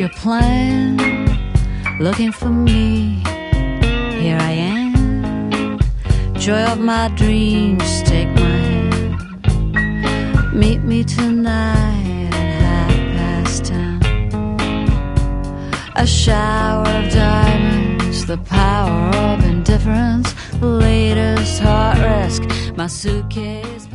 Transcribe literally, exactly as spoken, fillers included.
plan, looking for me. Here I am, joy of my dreams, take my hand. Meet me tonight at half past ten. A shower of diamonds, the power of indifference, the latest heart risk, my suitcase.